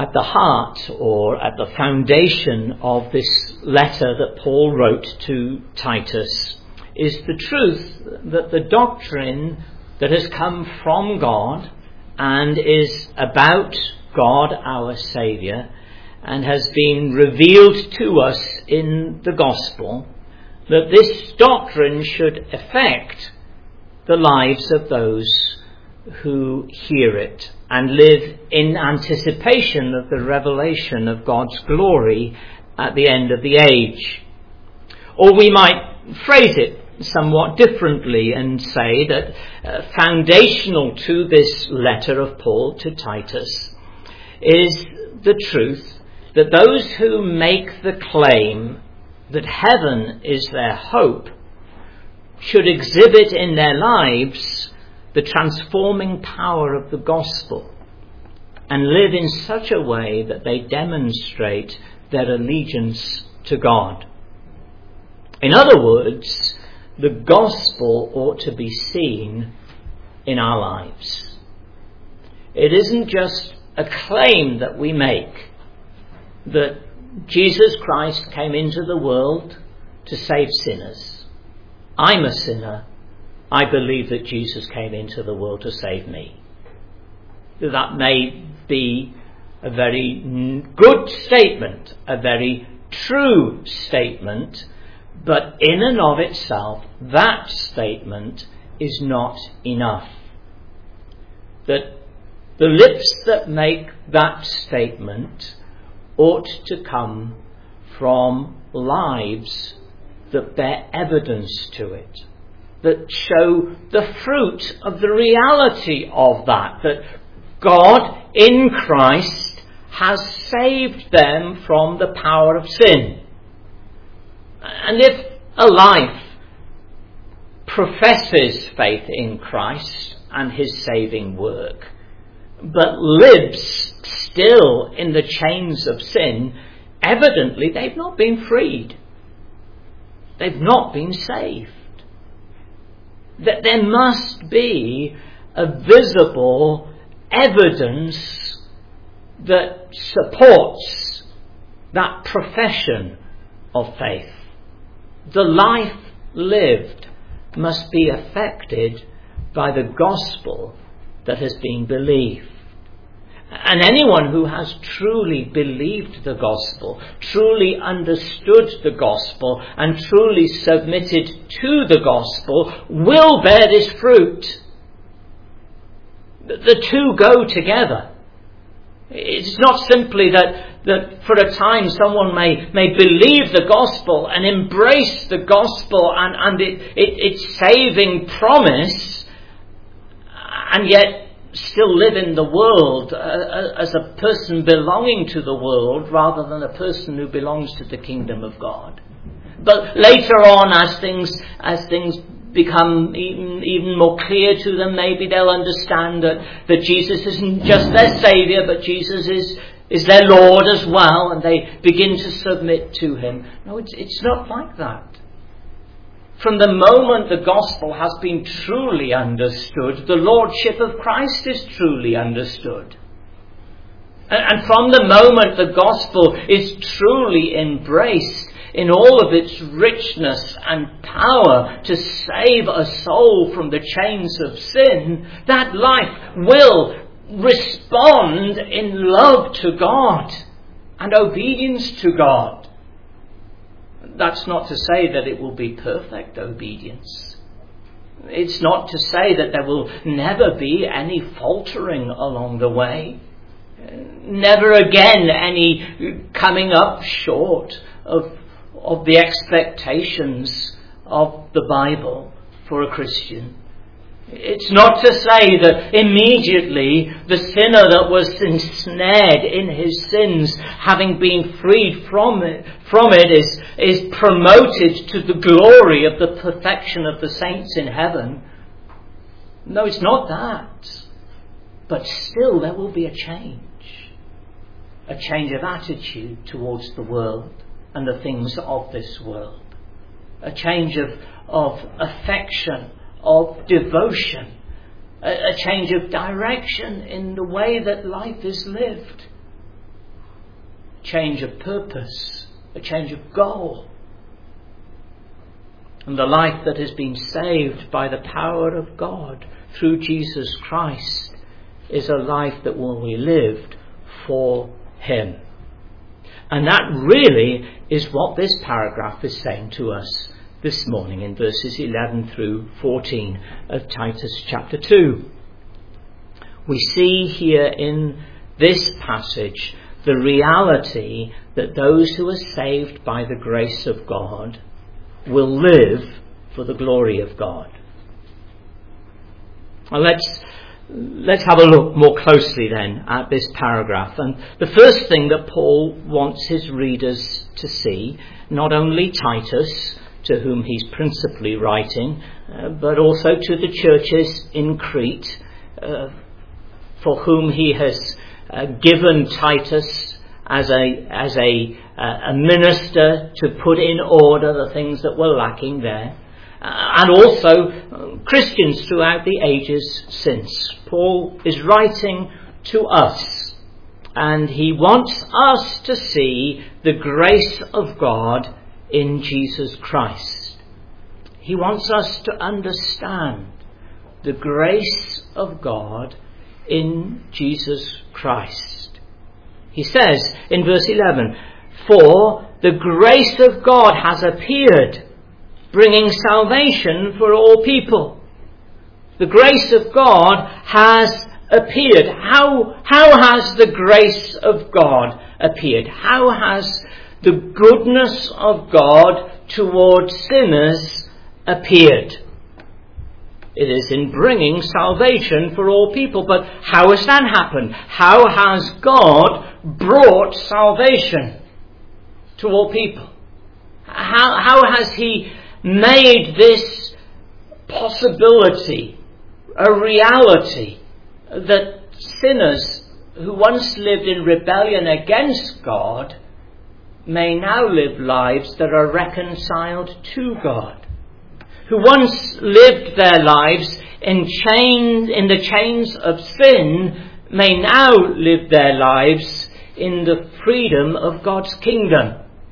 At the heart or at the foundation of this letter that Paul wrote to Titus is the truth that the doctrine that has come from God and is about God our Saviour and has been revealed to us in the gospel, that this doctrine should affect the lives of those who hear it and live in anticipation of the revelation of God's glory at the end of the age. Or we might phrase it somewhat differently and say that foundational to this letter of Paul to Titus is the truth that those who make the claim that heaven is their hope should exhibit in their lives the transforming power of the gospel and live in such a way that they demonstrate their allegiance to God. In other words, the gospel ought to be seen in our lives. It isn't just a claim that we make that Jesus Christ came into the world to save sinners. I'm a sinner. I believe that Jesus came into the world to save me. That may be a very good statement, a very true statement, but in and of itself, that statement is not enough. That the lips that make that statement ought to come from lives that bear evidence to it, that show the fruit of the reality of that God in Christ has saved them from the power of sin. And if a life professes faith in Christ and his saving work, but lives still in the chains of sin, evidently they've not been freed. They've not been saved. That there must be a visible evidence that supports that profession of faith. The life lived must be affected by the gospel that has been believed. And anyone who has truly believed the gospel, truly understood the gospel, and truly submitted to the gospel will bear this fruit. The two go together. It's not simply that for a time someone may believe the gospel and embrace the gospel and its saving promise, and yet still live in the world as a person belonging to the world rather than a person who belongs to the kingdom of God. But later on, as things become even more clear to them, maybe they'll understand that Jesus isn't just their Saviour, but Jesus is their Lord as well, and they begin to submit to him. No, it's not like that. From the moment the gospel has been truly understood, the lordship of Christ is truly understood. And from the moment the gospel is truly embraced in all of its richness and power to save a soul from the chains of sin, that life will respond in love to God and obedience to God. That's not to say that it will be perfect obedience. It's not to say that there will never be any faltering along the way. Never again any coming up short of the expectations of the Bible for a Christian. It's not to say that immediately the sinner that was ensnared in his sins, having been freed from it is promoted to the glory of the perfection of the saints in heaven. No, it's not that. But still there will be a change of attitude towards the world and the things of this world. A change of affection, of devotion, a change of direction in the way that life is lived. change of purpose, a change of goal. And the life that has been saved by the power of God through Jesus Christ is a life that will be lived for Him. And that really is what this paragraph is saying to us this morning in verses 11 through 14 of Titus chapter 2. We see here in this passage the reality that those who are saved by the grace of God will live for the glory of God. Well, let's have a look more closely then at this paragraph. And the first thing that Paul wants his readers to see, not only Titus, to whom he's principally writing, but also to the churches in Crete, for whom he has given Titus as a minister to put in order the things that were lacking there, and also Christians throughout the ages since. Paul is writing to us, and he wants us to see the grace of God in Jesus Christ. He wants us to understand the grace of God in Jesus Christ. He says in verse 11, "For the grace of God has appeared, bringing salvation for all people." The grace of God has appeared. How has the grace of God appeared? How has the goodness of God towards sinners appeared? It is in bringing salvation for all people. But how has that happened? How has God brought salvation to all people? How has He made this possibility a reality, that sinners who once lived in rebellion against God may now live lives that are reconciled to God? Who once lived their lives in the chains of sin may now live their lives in the freedom of God's kingdom.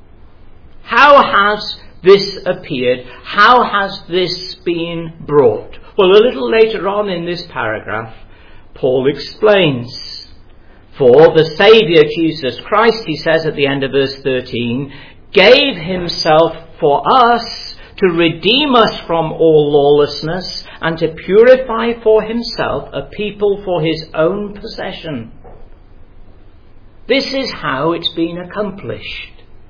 How has this appeared? How has this been brought? Well, a little later on in this paragraph, Paul explains. "For the Saviour Jesus Christ," he says at the end of verse 13, "gave himself for us to redeem us from all lawlessness and to purify for himself a people for his own possession." This is how it's been accomplished.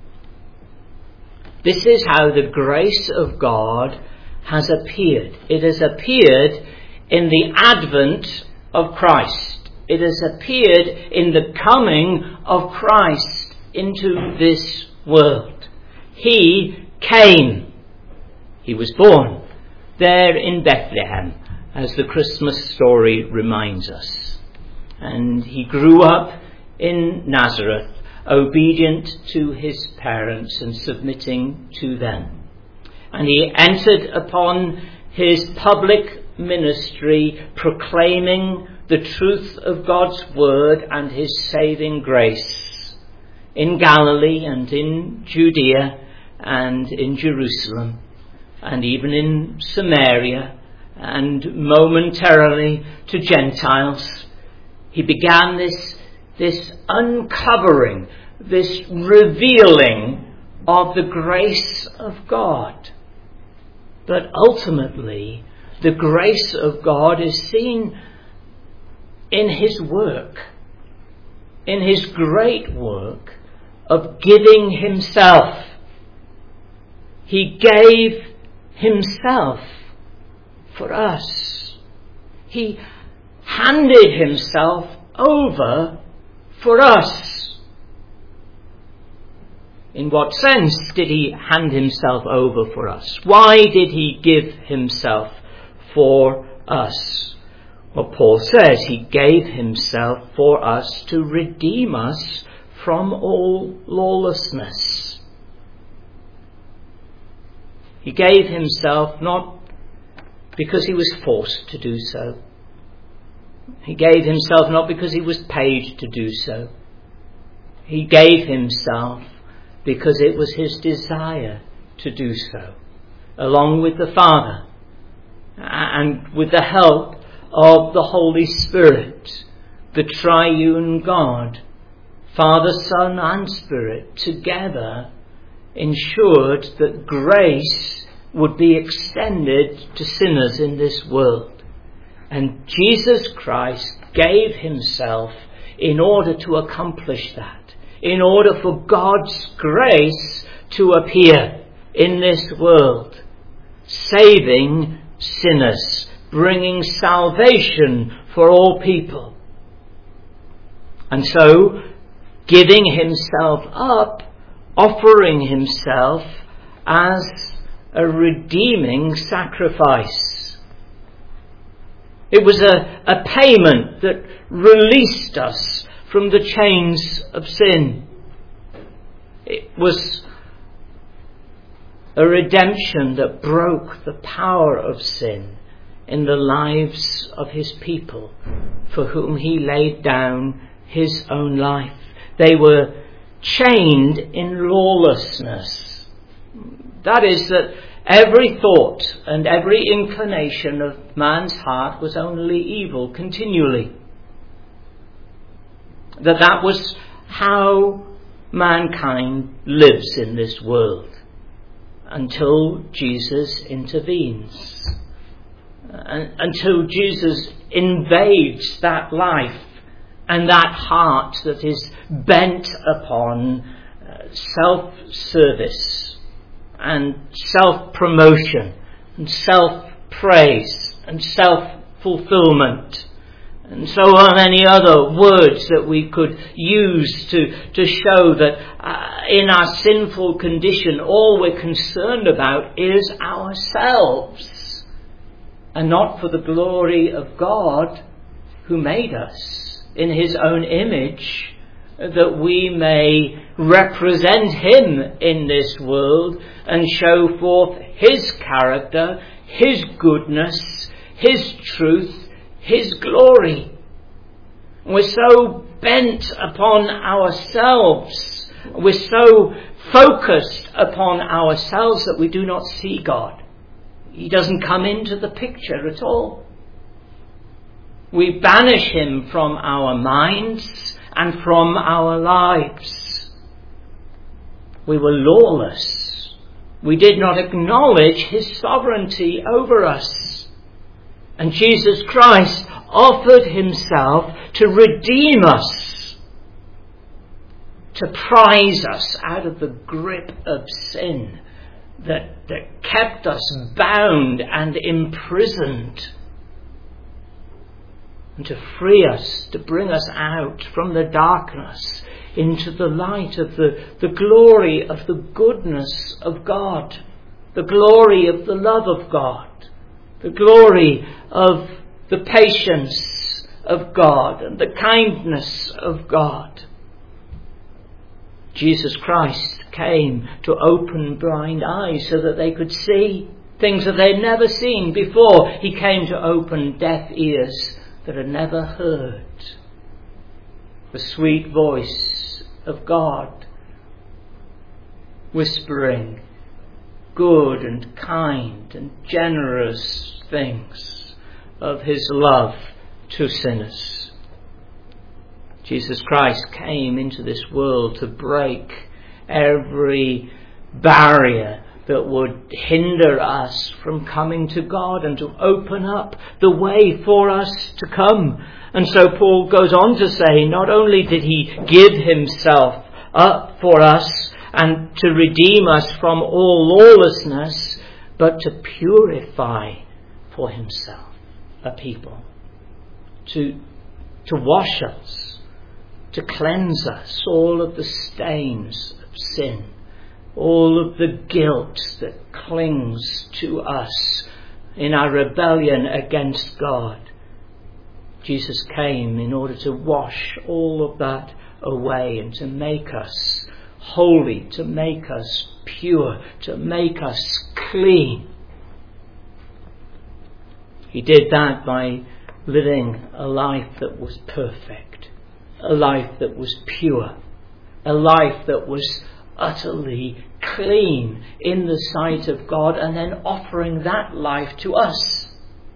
This is how the grace of God has appeared. It has appeared in the advent of Christ. It has appeared in the coming of Christ into this world. He came. He was born there in Bethlehem, as the Christmas story reminds us. And he grew up in Nazareth, obedient to his parents and submitting to them. And he entered upon his public ministry, proclaiming the truth of God's word and his saving grace in Galilee and in Judea and in Jerusalem, and even in Samaria, and momentarily to Gentiles. He began this uncovering, this revealing of the grace of God. But ultimately, the grace of God is seen in his work, in his great work of giving himself. He gave himself for us. He handed himself over for us. In what sense did he hand himself over for us? Why did he give himself for us? Well, Paul says he gave himself for us to redeem us from all lawlessness. He gave himself not because he was forced to do so. He gave himself not because he was paid to do so. He gave himself because it was his desire to do so, along with the Father and with the help of the Holy Spirit, the triune God, Father, Son and Spirit, together ensured that grace would be extended to sinners in this world. And Jesus Christ gave himself in order to accomplish that, in order for God's grace to appear in this world, saving sinners, bringing salvation for all people. And so, giving himself up, offering himself as a redeeming sacrifice. It was a payment that released us from the chains of sin. It was a redemption that broke the power of sin in the lives of his people, for whom he laid down his own life. They were chained in lawlessness. That is, that every thought and every inclination of man's heart was only evil continually. That was how mankind lives in this world until Jesus intervenes. Until Jesus invades that life and that heart that is bent upon self-service and self-promotion and self-praise and self-fulfillment and so many other words that we could use to show that in our sinful condition all we're concerned about is ourselves and not for the glory of God who made us in his own image, that we may represent him in this world and show forth his character, his goodness, his truth, his glory. We're so bent upon ourselves, we're so focused upon ourselves that we do not see God. He doesn't come into the picture at all. We banish him from our minds and from our lives. We were lawless. We did not acknowledge his sovereignty over us. And Jesus Christ offered himself to redeem us, to prize us out of the grip of sin that kept us bound and imprisoned, and to free us, to bring us out from the darkness into the light of the glory of the goodness of God, the glory of the love of God, the glory of the patience of God and the kindness of God. Jesus Christ came to open blind eyes so that they could see things that they'd never seen before. He came to open deaf ears that had never heard the sweet voice of God whispering good and kind and generous things of his love to sinners. Jesus Christ came into this world to break every barrier that would hinder us from coming to God and to open up the way for us to come. And so Paul goes on to say, not only did he give himself up for us and to redeem us from all lawlessness, but to purify for himself a people, to wash us, to cleanse us all of the stains of sin, all of the guilt that clings to us in our rebellion against God. Jesus came in order to wash all of that away and to make us holy, to make us pure, to make us clean. He did that by living a life that was perfect, a life that was pure, a life that was utterly clean in the sight of God, and then offering that life to us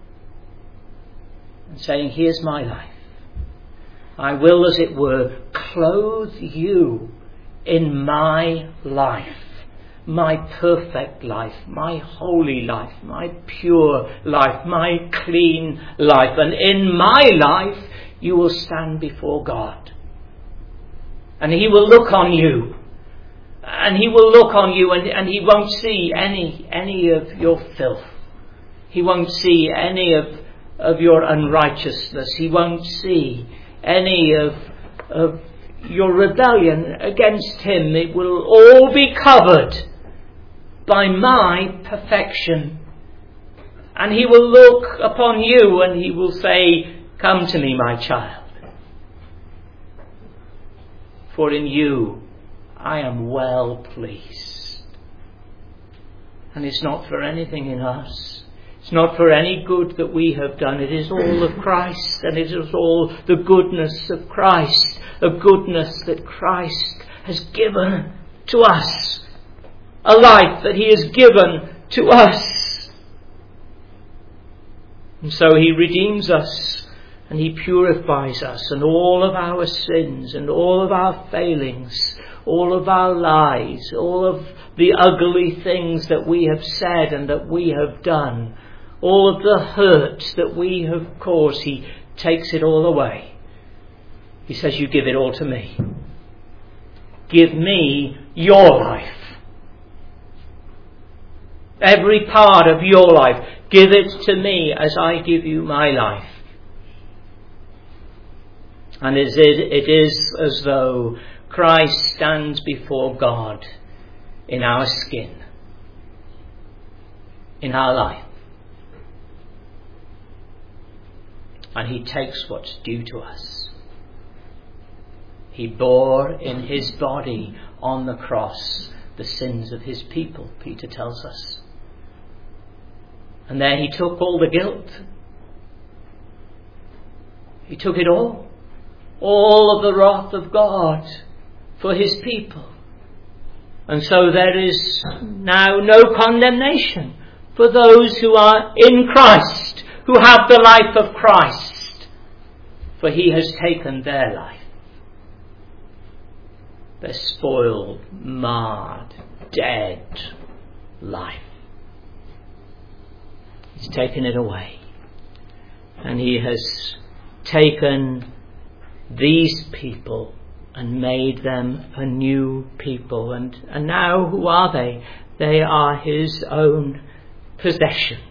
and saying, here's my life. I will, as it were, clothe you in my life, my perfect life, my holy life, my pure life, my clean life. And in my life you will stand before God. And he will look on you. And he will look on you, and he won't see any of your filth. He won't see any of your unrighteousness. He won't see any of your rebellion against him. It will all be covered by my perfection. And he will look upon you and he will say, come to me, my child. For in you I am well pleased. And it's not for anything in us. It's not for any good that we have done. It is all of Christ, and it is all the goodness of Christ, a goodness that Christ has given to us, a life that he has given to us. And so he redeems us, and he purifies us, and all of our sins and all of our failings, all of our lies, all of the ugly things that we have said and that we have done, all of the hurt that we have caused, he takes it all away. He says, you give it all to me. Give me your life. Every part of your life, give it to me as I give you my life. And it is as though Christ stands before God in our skin, in our life. And he takes what's due to us. He bore in his body on the cross the sins of his people, Peter tells us. And there he took all the guilt. He took it all of the wrath of God for his people. And so there is now no condemnation for those who are in Christ, who have the life of Christ, for he has taken their life, their spoiled, marred, dead life. He's taken it away, and he has taken these people and made them a new people. And now who are they? They are his own possession.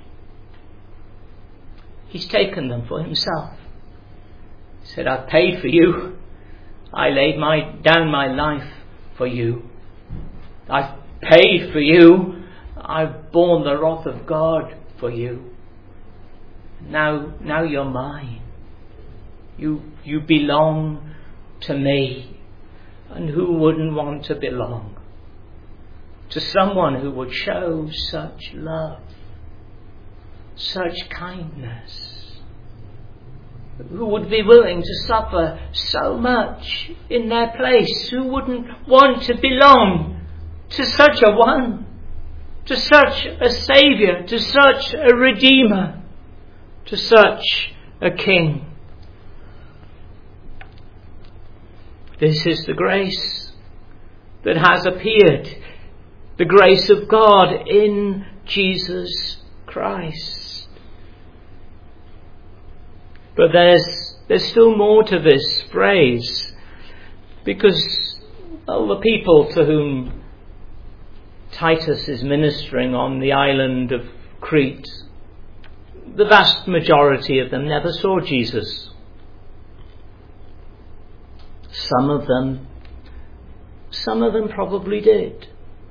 He's taken them for himself. He said, I've paid for you. I laid down my life for you. I've paid for you. I've borne the wrath of God for you. Now you're mine. You belong to me. And who wouldn't want to belong to someone who would show such love, such kindness, who would be willing to suffer so much in their place, who wouldn't want to belong to such a one, to such a Saviour, to such a Redeemer, to such a King. This is the grace that has appeared, the grace of God in Jesus Christ. But there's still more to this phrase, because all the people to whom Titus is ministering on the island of Crete, the vast majority of them never saw Jesus. Some of them probably did.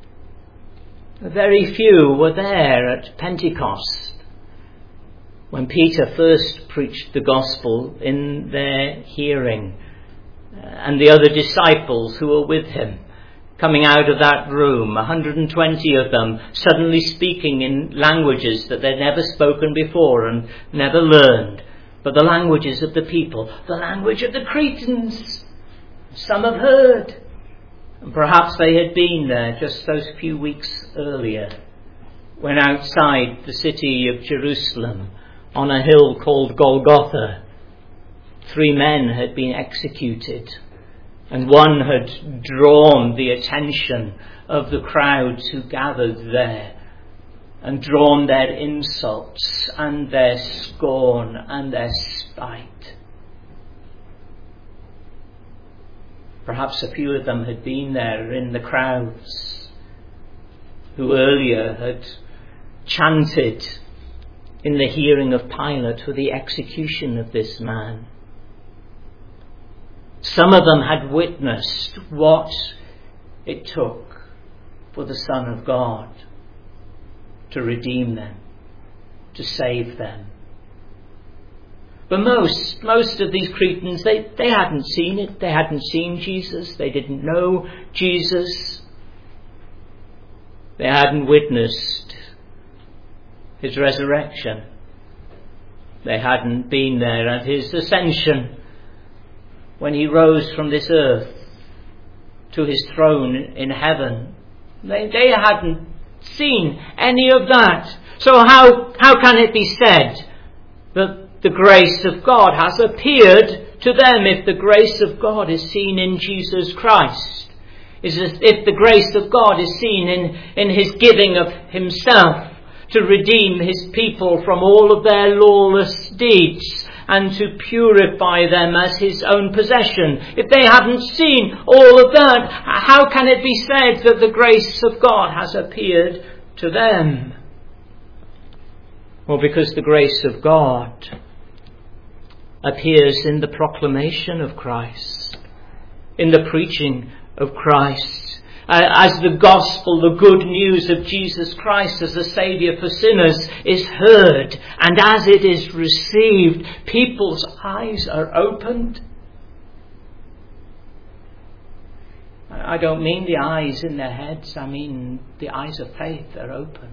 Very few were there at Pentecost when Peter first preached the gospel in their hearing, and the other disciples who were with him coming out of that room, 120 of them suddenly speaking in languages that they'd never spoken before and never learned, but the languages of the people, the language of the Cretans. Some have heard, And perhaps they had been there just those few weeks earlier, when outside the city of Jerusalem, on a hill called Golgotha, 3 men had been executed, and one had drawn the attention of the crowds who gathered there, and drawn their insults and their scorn and their spite. Perhaps a few of them had been there in the crowds who earlier had chanted in the hearing of Pilate for the execution of this man. Some of them had witnessed what it took for the Son of God to redeem them, to save them. But most of these Cretans, they hadn't seen it. They hadn't seen Jesus. They didn't know Jesus. They hadn't witnessed his resurrection. They hadn't been there at his ascension, when he rose from this earth to his throne in heaven. They hadn't seen any of that. So how can it be said that the grace of God has appeared to them if the grace of God is seen in Jesus Christ? If the grace of God is seen in his giving of himself to redeem his people from all of their lawless deeds and to purify them as his own possession. If they haven't seen all of that, how can it be said that the grace of God has appeared to them? Well, because the grace of God appears in the proclamation of Christ, in the preaching of Christ. As the gospel, the good news of Jesus Christ as the Saviour for sinners is heard, and as it is received, people's eyes are opened. I don't mean the eyes in their heads, I mean the eyes of faith are opened.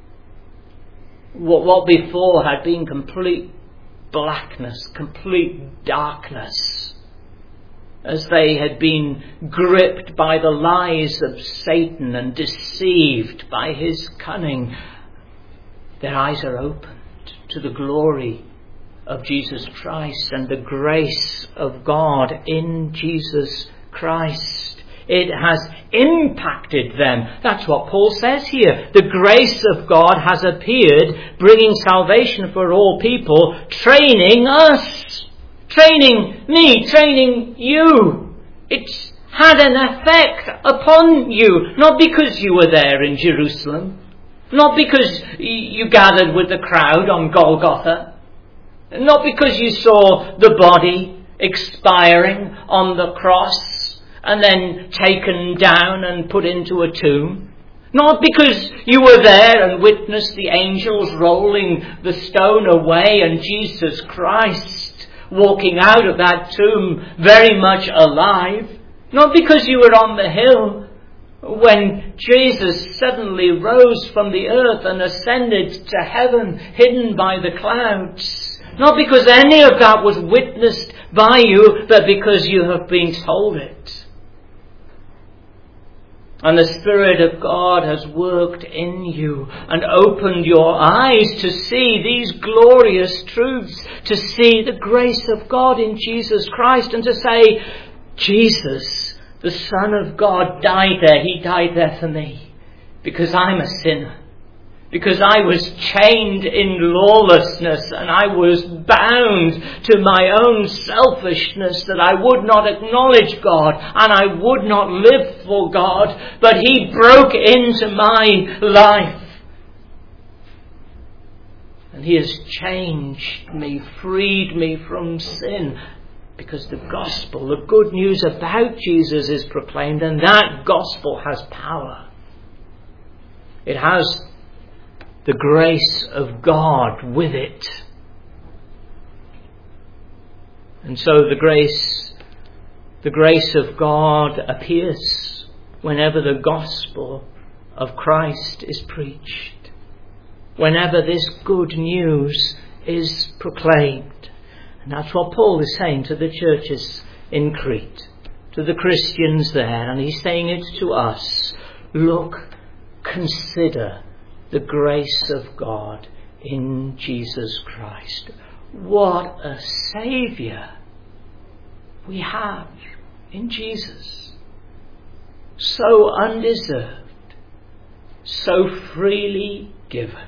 What before had been complete blackness, complete darkness, as they had been gripped by the lies of Satan and deceived by his cunning, their eyes are opened to the glory of Jesus Christ and the grace of God in Jesus Christ. It has impacted them. That's what Paul says here. The grace of God has appeared, bringing salvation for all people, training us. Training me, training you. It's had an effect upon you, not because you were there in Jerusalem, not because you gathered with the crowd on Golgotha, not because you saw the body expiring on the cross and then taken down and put into a tomb, not because you were there and witnessed the angels rolling the stone away and Jesus Christ walking out of that tomb very much alive. Not because you were on the hill when Jesus suddenly rose from the earth and ascended to heaven, hidden by the clouds. Not because any of that was witnessed by you, but because you have been told it. And the Spirit of God has worked in you and opened your eyes to see these glorious truths, to see the grace of God in Jesus Christ, and to say, Jesus, the Son of God, died there. He died there for me because I'm a sinner. Because I was chained in lawlessness and I was bound to my own selfishness, that I would not acknowledge God and I would not live for God. But He broke into my life. And He has changed me, freed me from sin. Because the gospel, the good news about Jesus is proclaimed, and that gospel has power. It has the grace of God with it. And so the grace of God appears whenever the gospel of Christ is preached, whenever this good news is proclaimed. And that's what Paul is saying to the churches in Crete. to the Christians there, and he's saying it to us. Look, consider the grace of God in Jesus Christ. What a Saviour we have in Jesus. So undeserved, so freely given.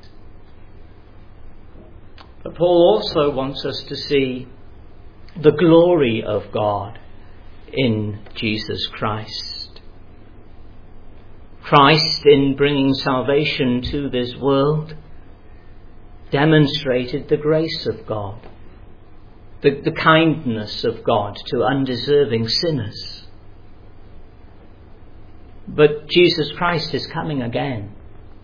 But Paul also wants us to see the glory of God in Jesus Christ. Christ, in bringing salvation to this world, demonstrated the grace of God, the kindness of God to undeserving sinners. But Jesus Christ is coming again.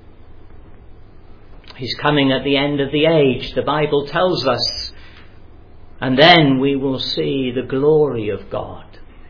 He's coming at the end of the age, the Bible tells us. And then we will see the glory of God.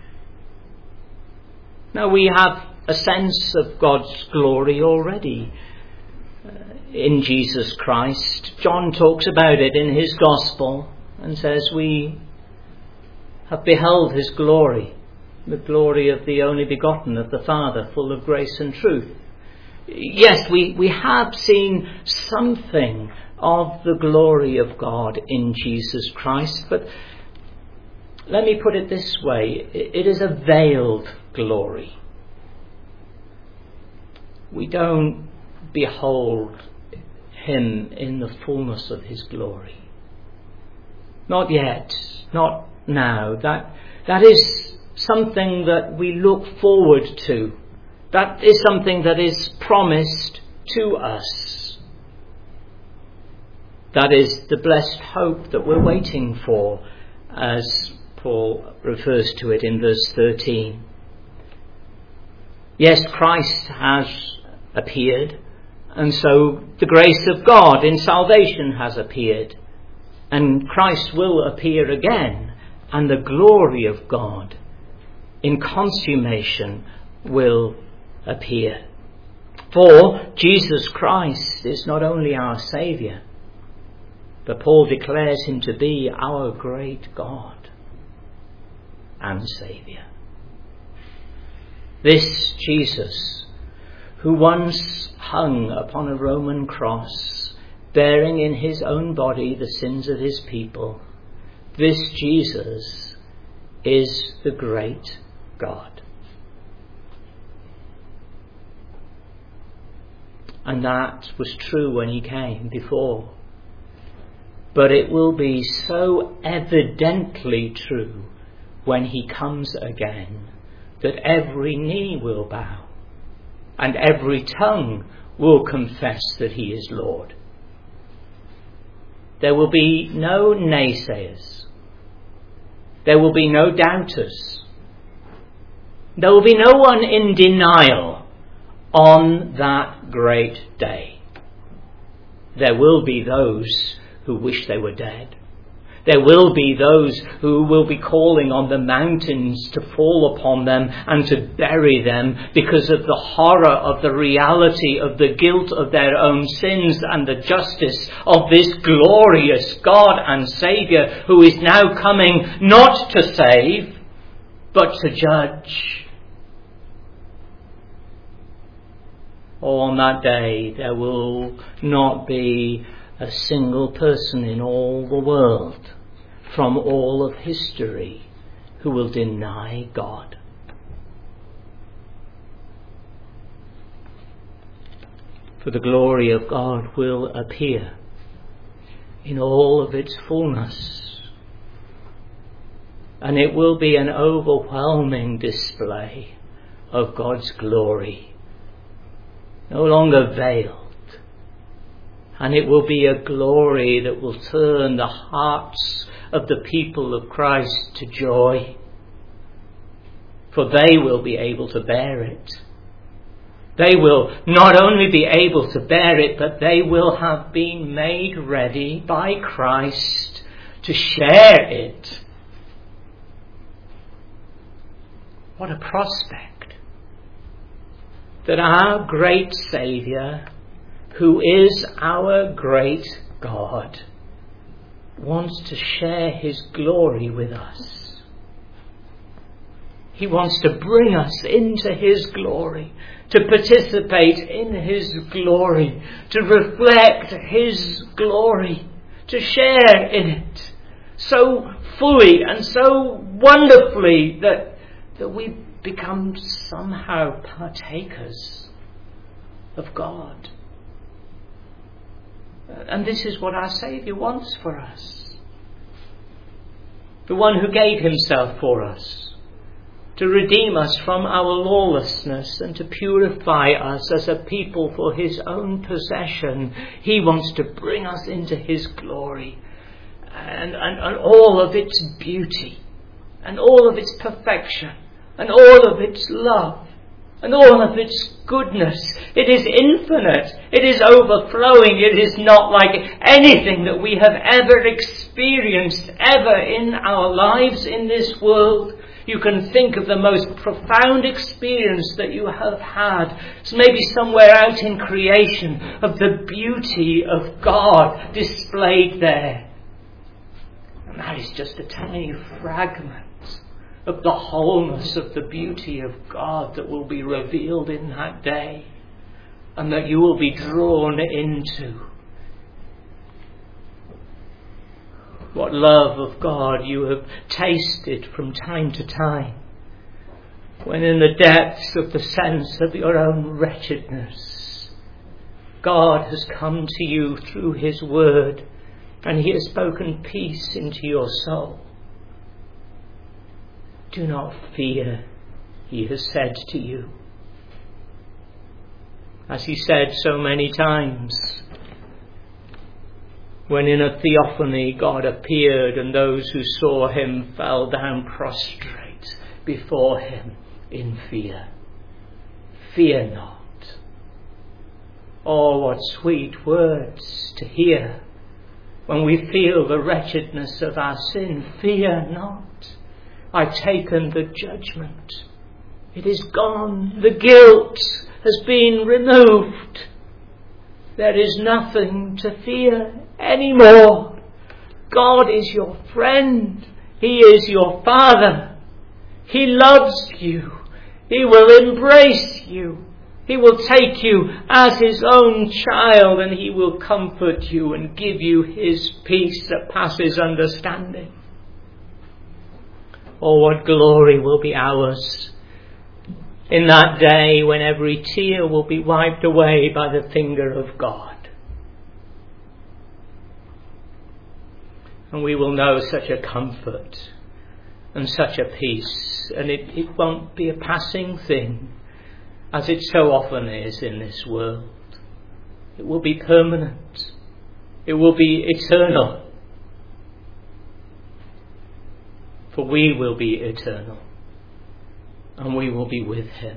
Now we have a sense of God's glory already in Jesus Christ. John talks about it in his Gospel and says we have beheld his glory, the glory of the only begotten of the Father, full of grace and truth. Yes, we have seen something of the glory of God in Jesus Christ, but let me put it this way, it is a veiled glory. We don't behold him in the fullness of his glory. Not yet, not now. That is something that we look forward to. That is something that is promised to us. That is the blessed hope that we're waiting for, as Paul refers to it in verse 13. Yes, Christ has appeared, and so the grace of God in salvation has appeared, and Christ will appear again, and the glory of God in consummation will appear. For Jesus Christ is not only our Saviour, but Paul declares him to be our great God and Saviour. This Jesus, who once hung upon a Roman cross, bearing in his own body the sins of his people, this Jesus is the great God. And that was true when he came before. But it will be so evidently true when he comes again that every knee will bow and every tongue will confess that he is Lord. There will be no naysayers. There will be no doubters. There will be no one in denial on that great day. There will be those who wish they were dead. There will be those who will be calling on the mountains to fall upon them and to bury them because of the horror of the reality of the guilt of their own sins and the justice of this glorious God and Saviour who is now coming not to save but to judge. Oh, on that day there will not be a single person in all the world from all of history who will deny God. For the glory of God will appear in all of its fullness, and it will be an overwhelming display of God's glory, no longer veiled. And it will be a glory that will turn the hearts of the people of Christ to joy. For they will be able to bear it. They will not only be able to bear it, but they will have been made ready by Christ to share it. What a prospect that our great Saviour, who is our great God, wants to share his glory with us. He wants to bring us into his glory, to participate in his glory, to reflect his glory, to share in it so fully and so wonderfully that we become somehow partakers of God. And this is what our Saviour wants for us. The one who gave himself for us, to redeem us from our lawlessness and to purify us as a people for his own possession. He wants to bring us into his glory and all of its beauty and all of its perfection and all of its love and all of its goodness. It is infinite. It is overflowing. It is not like anything that we have ever experienced ever in our lives in this world. You can think of the most profound experience that you have had. It's maybe somewhere out in creation, of the beauty of God displayed there. And that is just a tiny fragment of the wholeness of the beauty of God that will be revealed in that day and that you will be drawn into. What love of God you have tasted from time to time, when in the depths of the sense of your own wretchedness, God has come to you through his word and he has spoken peace into your soul. Do not fear, he has said to you. As he said so many times, when in a theophany God appeared and those who saw him fell down prostrate before him in fear. Fear not. Oh, what sweet words to hear when we feel the wretchedness of our sin. Fear not. I've taken the judgment. It is gone. The guilt has been removed. There is nothing to fear anymore. God is your friend. He is your Father. He loves you. He will embrace you. He will take you as his own child and he will comfort you and give you his peace that passes understanding. Oh, what glory will be ours in that day when every tear will be wiped away by the finger of God. And we will know such a comfort and such a peace. And it won't be a passing thing, as it so often is in this world. It will be permanent. It will be eternal. For we will be eternal. And we will be with him.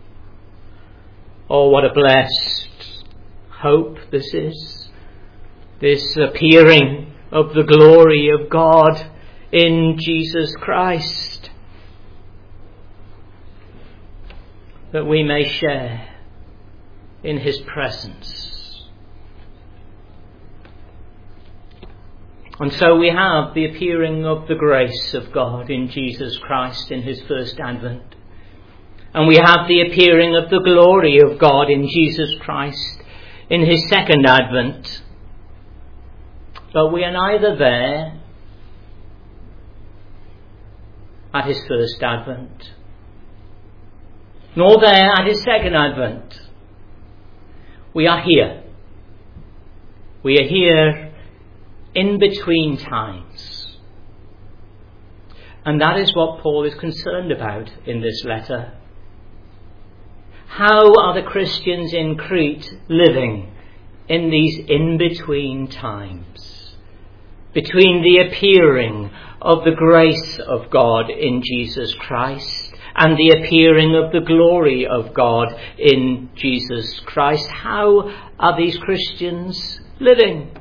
Oh, what a blessed hope this is. This appearing of the glory of God in Jesus Christ, that we may share in his presence. And so we have the appearing of the grace of God in Jesus Christ in his first advent. And we have the appearing of the glory of God in Jesus Christ in his second advent. But we are neither there at his first advent, nor there at his second advent. We are here. We are here in between times. And that is what Paul is concerned about in this letter. How are the Christians in Crete living in these in-between times? Between the appearing of the grace of God in Jesus Christ and the appearing of the glory of God in Jesus Christ. How are these Christians living?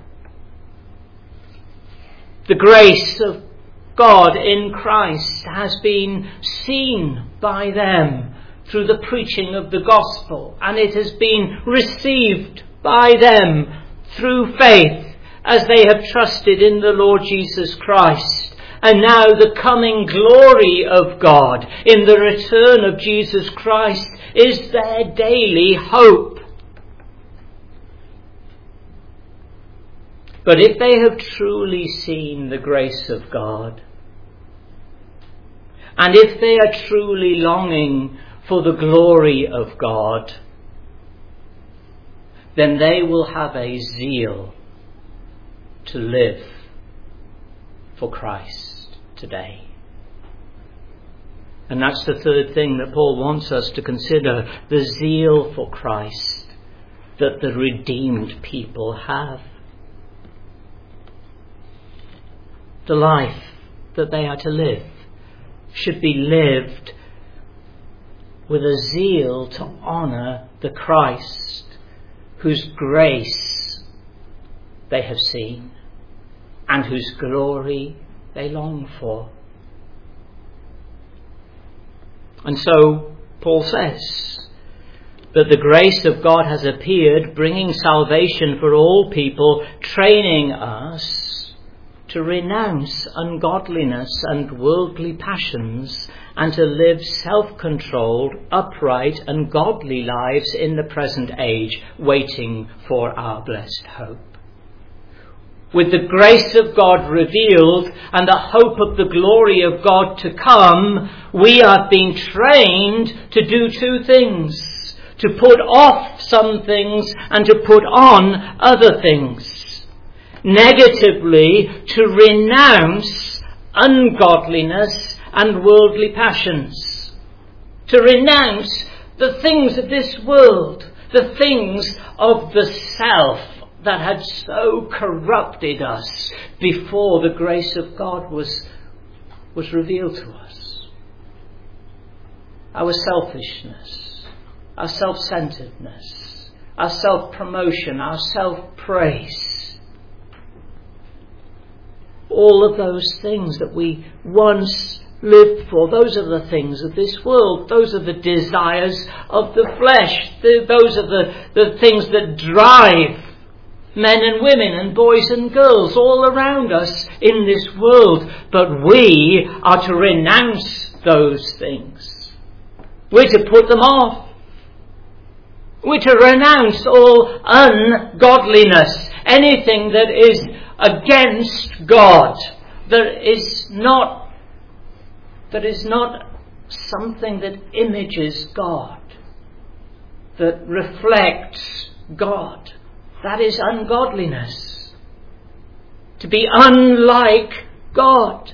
The grace of God in Christ has been seen by them through the preaching of the gospel, and it has been received by them through faith as they have trusted in the Lord Jesus Christ and now the coming glory of God in the return of Jesus Christ is their daily hope. But if they have truly seen the grace of God, and if they are truly longing for the glory of God, then they will have a zeal to live for Christ today. And that's the third thing that Paul wants us to consider, the zeal for Christ that the redeemed people have. The life that they are to live should be lived with a zeal to honour the Christ whose grace they have seen and whose glory they long for. And so Paul says that the grace of God has appeared, bringing salvation for all people, training us to renounce ungodliness and worldly passions and to live self-controlled, upright and godly lives in the present age, waiting for our blessed hope. With the grace of God revealed and the hope of the glory of God to come, we are being trained to do two things: to put off some things and to put on other things. Negatively, to renounce ungodliness and worldly passions. To renounce the things of this world, the things of the self that had so corrupted us before the grace of God was revealed to us. Our selfishness, our self-centeredness, our self-promotion, our self-praise. All of those things that we once lived for, those are the things of this world. Those are the desires of the flesh. Those are the things that drive men and women and boys and girls all around us in this world. But we are to renounce those things. We're to put them off. We're to renounce all ungodliness, anything that is against God, that is not something that images God, that reflects God. That is ungodliness. To be unlike God.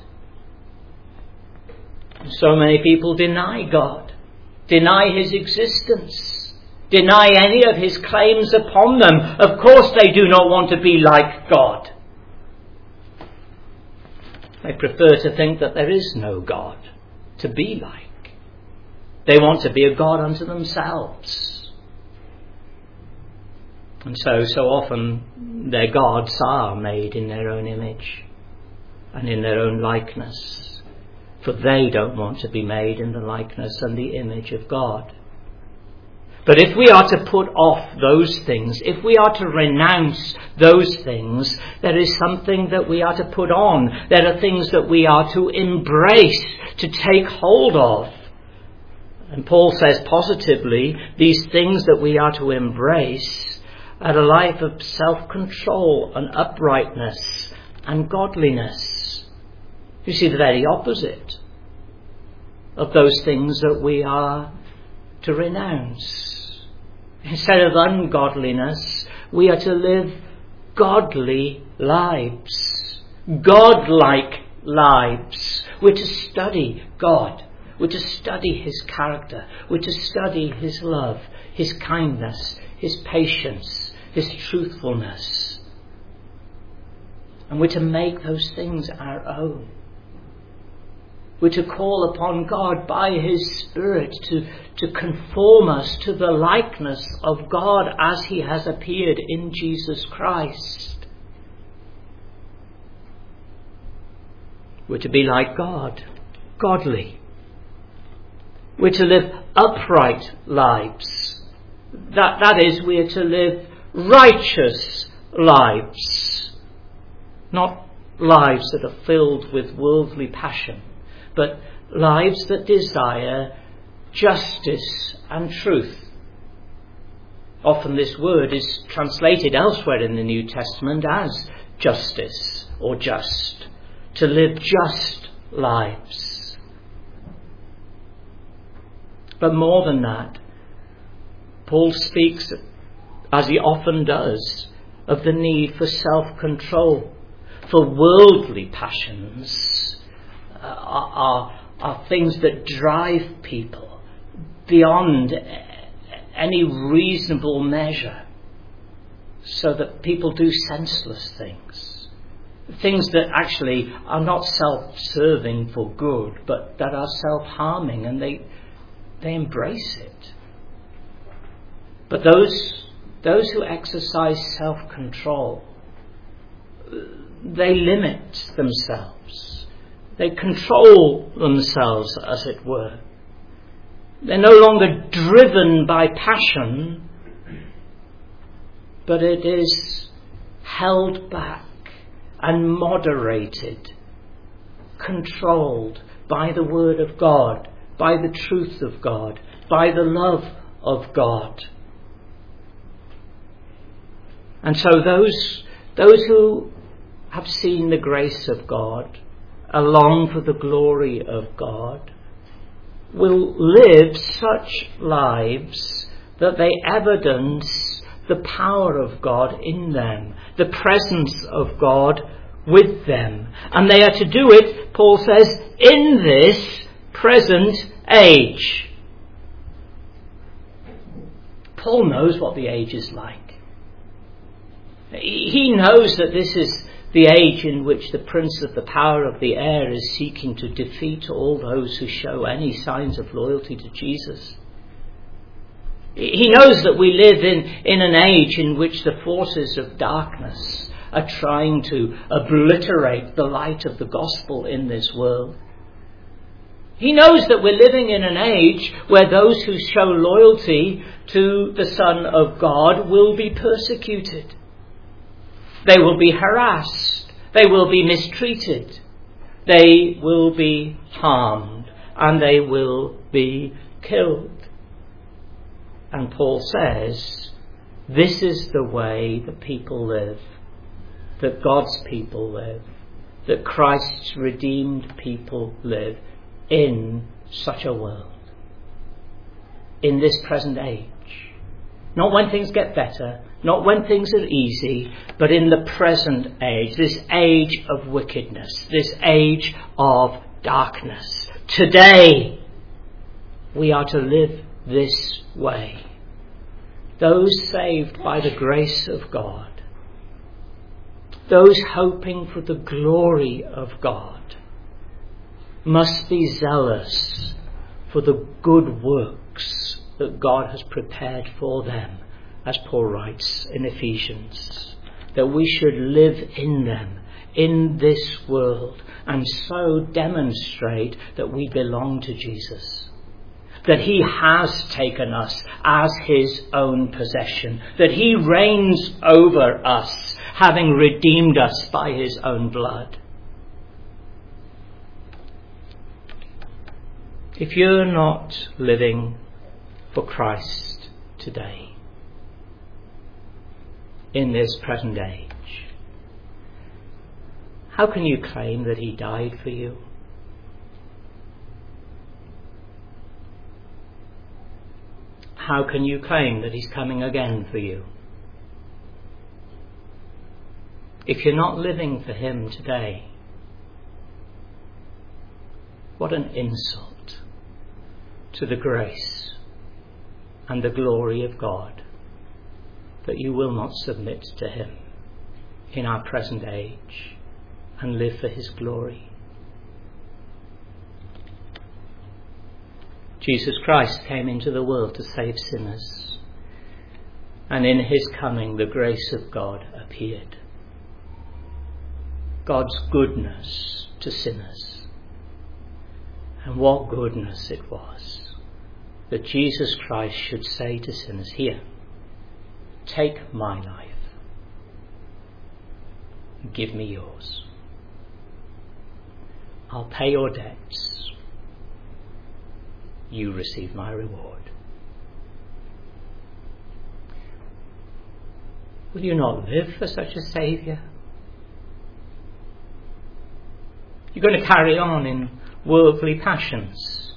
And so many people deny God, deny his existence, deny any of his claims upon them. Of course they do not want to be like God. They prefer to think that there is no God to be like. They want to be a God unto themselves. And so often their gods are made in their own image and in their own likeness. For they don't want to be made in the likeness and the image of God. But if we are to put off those things, if we are to renounce those things, there is something that we are to put on. There are things that we are to embrace, to take hold of. And Paul says positively, these things that we are to embrace are a life of self-control and uprightness and godliness. You see, the very opposite of those things that we are to renounce. Instead of ungodliness, we are to live godly lives, godlike lives. We're to study God. We're to study his character. We're to study his love, his kindness, his patience, his truthfulness. And we're to make those things our own. We're to call upon God by his Spirit to conform us to the likeness of God as he has appeared in Jesus Christ. We're to be like God, godly. We're to live upright lives. That is, we're to live righteous lives. Not lives that are filled with worldly passion, but lives that desire justice and truth. Often this word is translated elsewhere in the New Testament as justice or just, to live just lives. But more than that, Paul speaks, as he often does, of the need for self-control. For worldly passions are things that drive people beyond any reasonable measure, so that people do senseless things. Things that actually are not self-serving for good, but that are self-harming, and they embrace it. But those who exercise self-control, they limit themselves. They control themselves, as it were. They're no longer driven by passion, but it is held back and moderated, controlled by the Word of God, by the truth of God, by the love of God. And so those who have seen the grace of God, long for the glory of God, will live such lives that they evidence the power of God in them, the presence of God with them. And they are to do it, Paul says, in this present age. Paul knows what the age is like. He knows that this is the age in which the prince of the power of the air is seeking to defeat all those who show any signs of loyalty to Jesus. He knows that we live in an age in which the forces of darkness are trying to obliterate the light of the gospel in this world. He knows that we're living in an age where those who show loyalty to the Son of God will be persecuted. They will be harassed. They will be mistreated. They will be harmed. And they will be killed. And Paul says, this is the way the people live, that God's people live, that Christ's redeemed people live in such a world, in this present age. Not when things get better, not when things are easy, but in the present age, this age of wickedness, this age of darkness. Today, we are to live this way. Those saved by the grace of God, those hoping for the glory of God, must be zealous for the good works that God has prepared for them, as Paul writes in Ephesians, that we should live in them, in this world, and so demonstrate that we belong to Jesus, that he has taken us as his own possession, that he reigns over us, having redeemed us by his own blood. If you're not living for Christ today, in this present age, how can you claim that he died for you? How can you claim that he's coming again for you? If you're not living for him today, what an insult to the grace and the glory of God that you will not submit to him in our present age and live for his glory. Jesus Christ came into the world to save sinners, and in his coming the grace of God appeared. God's goodness to sinners. And what goodness it was that Jesus Christ should say to sinners, here, take my life, give me yours. I'll pay your debts. You receive my reward. Will you not live for such a Saviour? You're going to carry on in worldly passions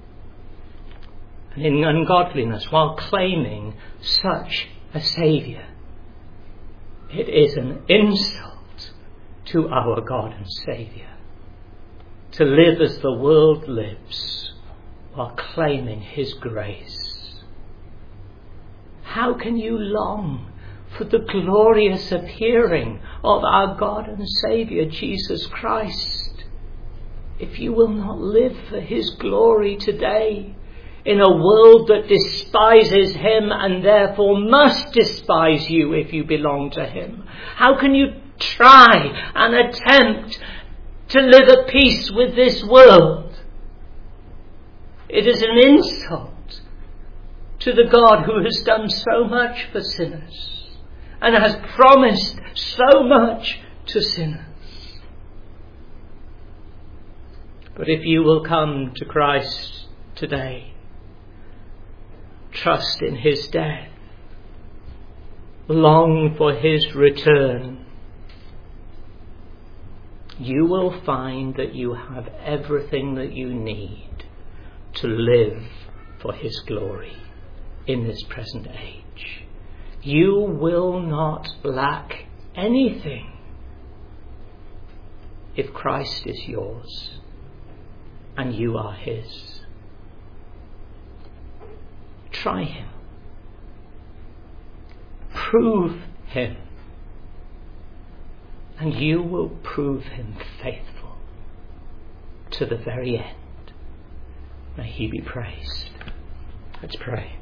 and in ungodliness while claiming such a Saviour. It is an insult to our God and Saviour to live as the world lives while claiming his grace. How can you long for the glorious appearing of our God and Saviour Jesus Christ if you will not live for his glory today in a world that despises him and therefore must despise you if you belong to him? How can you try and attempt to live at peace with this world? It is an insult to the God who has done so much for sinners and has promised so much to sinners. But if you will come to Christ today, trust in his death, long for his return, you will find that you have everything that you need to live for his glory in this present age. You will not lack anything if Christ is yours and you are his. Try him. Prove him. And you will prove him faithful to the very end. May he be praised. Let's pray.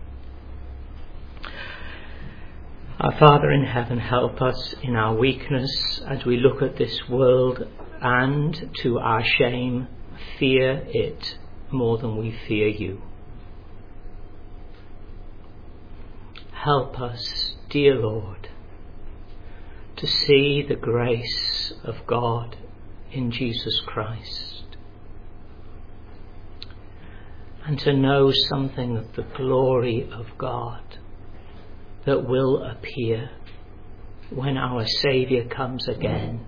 Our Father in heaven, help us in our weakness as we look at this world and, to our shame, fear it more than we fear you. Help us, dear Lord, to see the grace of God in Jesus Christ and to know something of the glory of God that will appear when our Saviour comes again.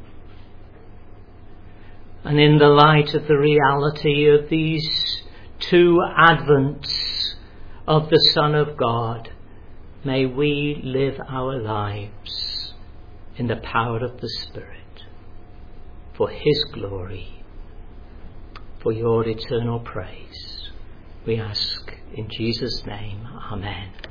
And in the light of the reality of these two advents of the Son of God, may we live our lives in the power of the Spirit for his glory, for your eternal praise. We ask in Jesus' name, amen.